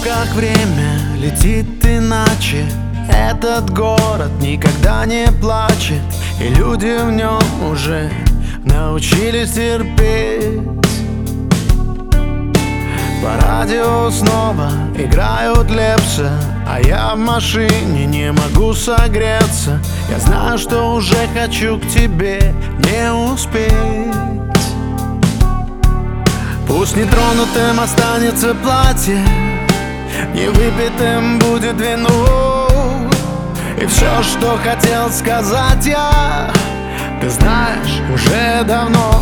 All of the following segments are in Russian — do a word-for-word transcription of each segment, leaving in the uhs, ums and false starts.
пробках время летит иначе. Этот город никогда не плачет, и люди в нем уже научились терпеть. По радио снова играют Лепса, а я в машине не могу согреться. Я знаю, что уже хочу к тебе не успеть. Пусть нетронутым останется платье, невыпитым будет вино. И все, что хотел сказать я, ты знаешь уже давно.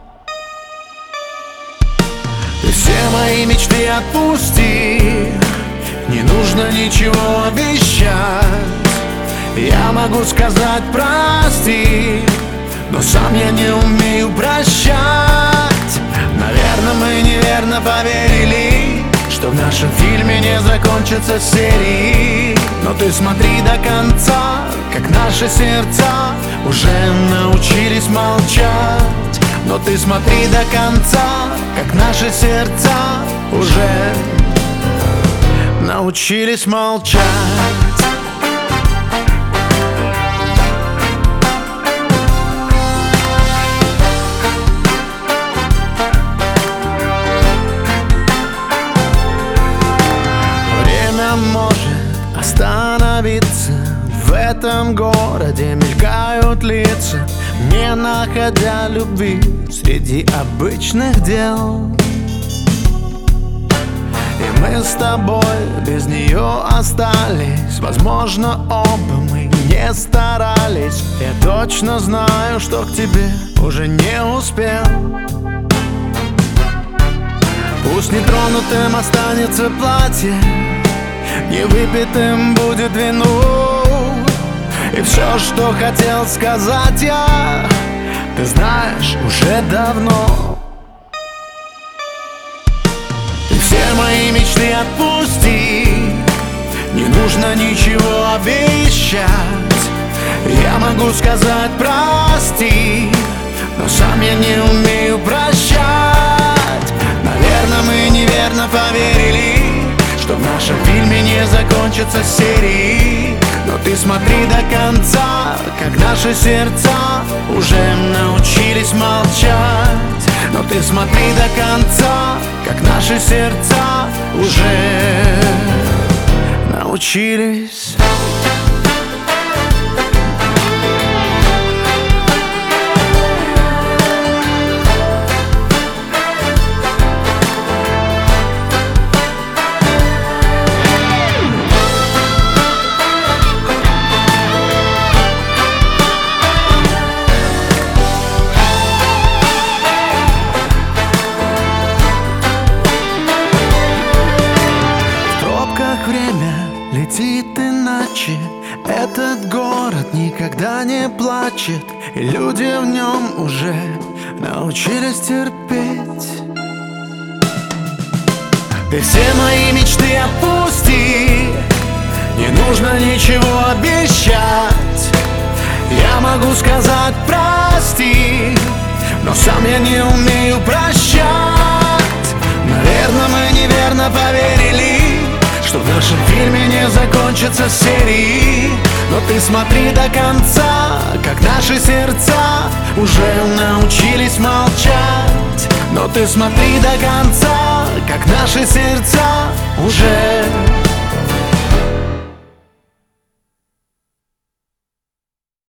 Ты все мои мечты отпусти, не нужно ничего обещать. Я могу сказать прости, но сам я не умею прощать. Наверное, мы неверно поверили, что в нашем фильме не закончится серии. Но ты смотри до конца, как наши сердца уже научились молчать. Но ты смотри до конца, как наши сердца уже научились молчать. Время может остановиться. В этом городе мелькают лица, не находя любви среди обычных дел. И мы с тобой без нее остались. Возможно, оба мы не старались. Я точно знаю, что к тебе уже не успел. Пусть нетронутым останется платье, невыпитым будет вино. И все, что хотел сказать я, ты знаешь уже давно. И все мои мечты отпусти, не нужно ничего обещать. Я могу сказать прости, но сам я не умею прощать. Наверное, мы неверно поверили, что в нашем фильме не закончится серии. Но ты смотри до конца, как наши сердца уже научились молчать. Но ты смотри до конца, как наши сердца уже научились. Время летит иначе. Этот город никогда не плачет, и люди в нем уже научились терпеть. Ты все мои мечты отпусти, не нужно ничего обещать. Я могу сказать прости, но сам я не умею прощать. Наверное, мы неверно поверили, что в нашем фильме не закончится серии. Но ты смотри до конца, как наши сердца уже научились молчать. Но ты смотри до конца, как наши сердца уже